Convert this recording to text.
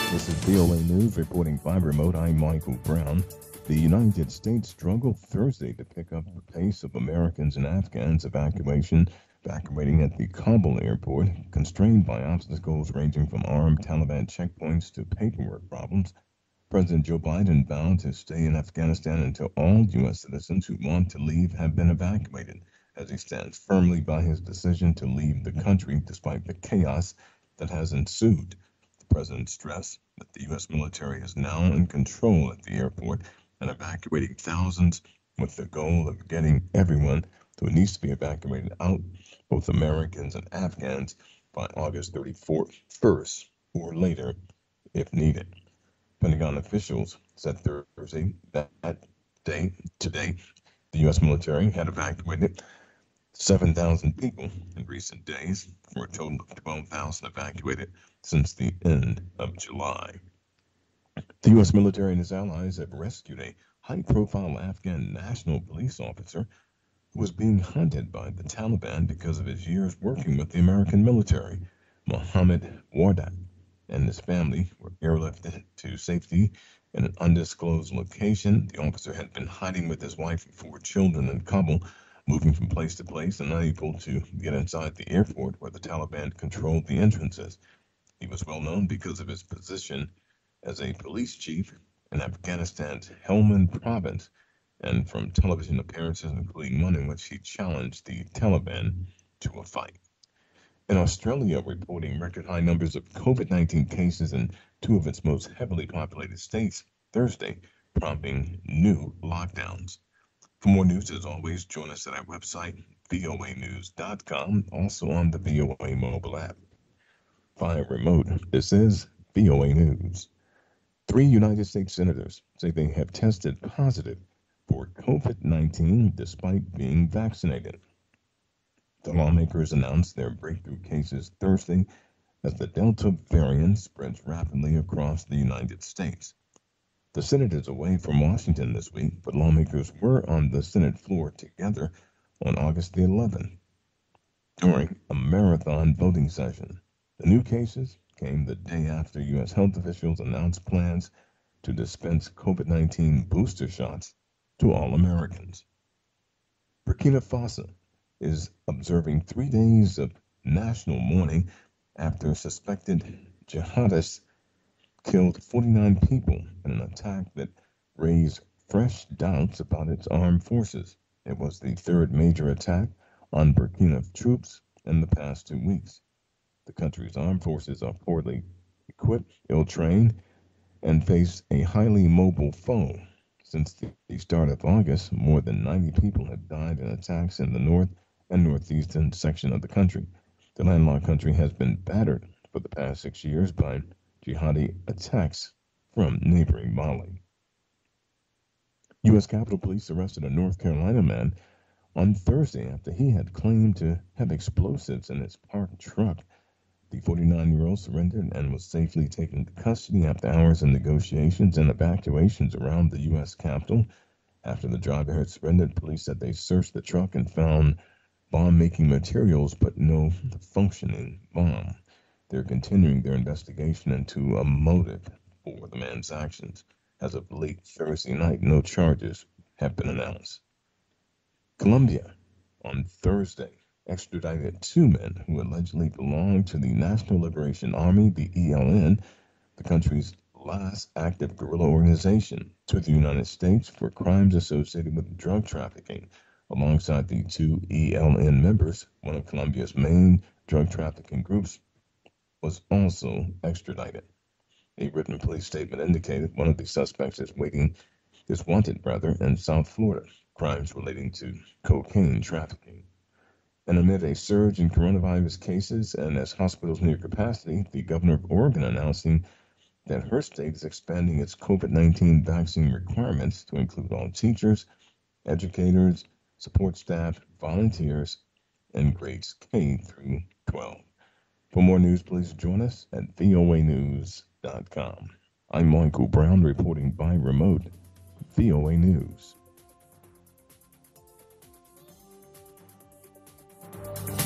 This is VOA News reporting by remote. I'm Michael Brown. The United States struggled Thursday to pick up the pace of Americans and Afghans evacuating at the Kabul airport, constrained by obstacles ranging from armed Taliban checkpoints to paperwork problems. President Joe Biden vowed to stay in Afghanistan until all U.S. citizens who want to leave have been evacuated, as he stands firmly by his decision to leave the country despite the chaos that has ensued. The president stressed that the U.S. military is now in control at the airport and evacuating thousands with the goal of getting everyone who needs to be evacuated out, both Americans and Afghans, by August 31st or later if needed. Pentagon officials said Thursday that today, the U.S. military had evacuated 7,000 people in recent days, for a total of 12,000 evacuated since the end of July. The U.S. military and its allies have rescued a high-profile Afghan national police officer who was being hunted by the Taliban because of his years working with the American military. Mohammed Wardak and his family were airlifted to safety in an undisclosed location. The officer had been hiding with his wife and 4 children in Kabul, moving from place to place and unable to get inside the airport where the Taliban controlled the entrances. He was well known because of his position as a police chief in Afghanistan's Helmand province and from television appearances, including one in which he challenged the Taliban to a fight. In Australia, reporting record high numbers of COVID-19 cases in 2 of its most heavily populated states Thursday, prompting new lockdowns. For more news, as always, join us at our website, voanews.com, also on the VOA mobile app. Via remote, this is VOA News. 3 United States senators say they have tested positive for COVID-19 despite being vaccinated. The lawmakers announced their breakthrough cases Thursday as the Delta variant spreads rapidly across the United States. The Senate is away from Washington this week, but lawmakers were on the Senate floor together on August the 11th during a marathon voting session. The new cases came the day after U.S. health officials announced plans to dispense COVID-19 booster shots to all Americans. Burkina Faso is observing 3 days of national mourning after suspected jihadists killed 49 people in an attack that raised fresh doubts about its armed forces. It was the 3rd major attack on Burkina troops in the past 2 weeks. The country's armed forces are poorly equipped, ill-trained, and face a highly mobile foe. Since the start of August, more than 90 people have died in attacks in the north and northeastern section of the country. The landlocked country has been battered for the past 6 years by jihadi attacks from neighboring Mali. U.S. Capitol Police arrested a North Carolina man on Thursday after he had claimed to have explosives in his parked truck. The 49-year-old surrendered and was safely taken into custody after hours of negotiations and evacuations around the U.S. Capitol. After the driver had surrendered, police said they searched the truck and found bomb-making materials, but no functioning bomb. They're continuing their investigation into a motive for the man's actions. As of late Thursday night, no charges have been announced. Colombia, on Thursday, extradited 2 men who allegedly belonged to the National Liberation Army, the ELN, the country's last active guerrilla organization, to the United States for crimes associated with drug trafficking. Alongside the 2 ELN members, one of Colombia's main drug trafficking groups was also extradited. A written police statement indicated one of the suspects is wanted in South Florida, crimes relating to cocaine trafficking. And amid a surge in coronavirus cases and as hospitals near capacity, the governor of Oregon announcing that her state is expanding its COVID-19 vaccine requirements to include all teachers, educators, support staff, volunteers, and grades K through 12. For more news, please join us at voanews.com. I'm Michael Brown reporting by remote, VOA News.